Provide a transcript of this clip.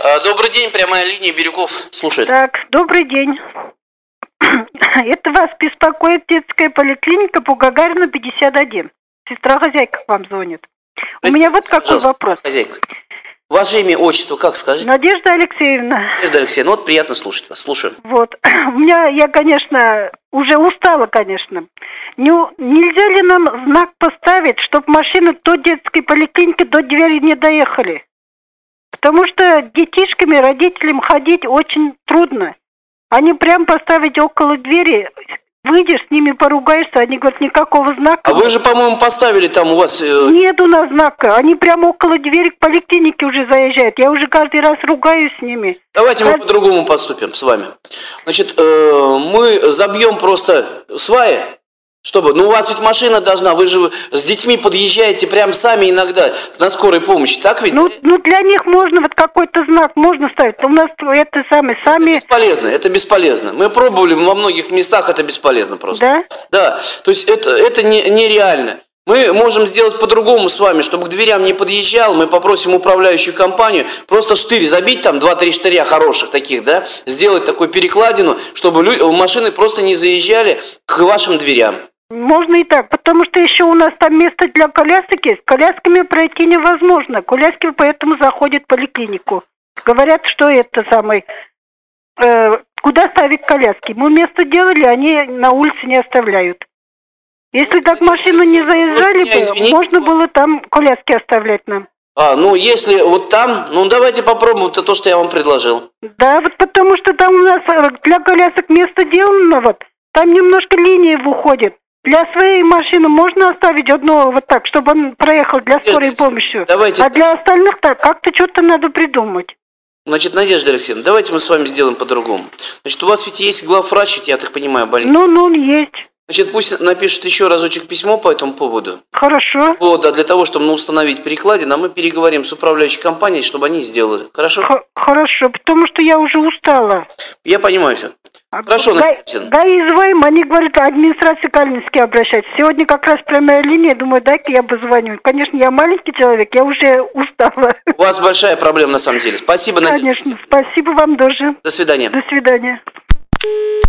Добрый день, прямая линия, Бирюков слушает. Так, добрый день. Это вас беспокоит детская поликлиника по Гагарина 51. Сестра-хозяйка к вам звонит. У меня вот какой вопрос. Хозяйка. Ваше имя, отчество, как скажете? Надежда Алексеевна. Надежда Алексеевна, вот приятно слушать вас. Слушаю. Вот. Я, конечно, уже устала, конечно. Нельзя ли нам знак поставить, чтобы машины до детской поликлиники до двери не доехали? Потому что детишками, родителям ходить очень трудно. Они прям поставить около двери, выйдешь, с ними поругаешься, они говорят, никакого знака. А вы же, по-моему, поставили там у вас... Нет у нас знака, они прямо около двери к поликлинике уже заезжают. Я уже каждый раз ругаюсь с ними. Давайте мы по-другому поступим с вами. Значит, мы забьем просто сваи. Чтобы, у вас ведь машина должна, вы же с детьми подъезжаете прям сами иногда на скорой помощи, так ведь? Для них можно вот какой-то знак можно ставить. У нас это сами. Это бесполезно. Мы пробовали во многих местах, это бесполезно просто. Да? Да. То есть это нереально. Мы можем сделать по-другому с вами, чтобы к дверям не подъезжал, мы попросим управляющую компанию просто штырь забить, там 2-3 штыря хороших таких, да, сделать такую перекладину, чтобы машины просто не заезжали к вашим дверям. Можно и так, потому что еще у нас там место для колясок есть. С колясками пройти невозможно. Коляски поэтому заходят в поликлинику. Говорят, что это самое... куда ставить коляски? Мы место делали, они на улице не оставляют. Если так машину не заезжали бы, можно было там коляски оставлять нам. Если вот там, давайте попробуем то, что я вам предложил. Да, вот потому что там у нас для колясок место делано, там немножко линия выходит. Для своей машины можно оставить одно вот так, чтобы он проехал для скорой помощи. Давайте. А для остальных так, как-то что-то надо придумать. Значит, Надежда Алексеевна, давайте мы с вами сделаем по-другому. Значит, у вас ведь есть главврач, я так понимаю, больница. Есть. Значит, пусть напишет еще разочек письмо по этому поводу. Хорошо. Для того, чтобы установить перекладину, мы переговорим с управляющей компанией, чтобы они сделали. Хорошо? Хорошо, потому что я уже устала. Я понимаю все. Хорошо, Надежда. Да, и звоним, они говорят, администрация Калининской обращается. Сегодня как раз прямая линия, думаю, дай-ка я позвоню. Конечно, я маленький человек, я уже устала. У вас большая проблема на самом деле. Спасибо, Надежда. Конечно, спасибо вам тоже. До свидания. До свидания.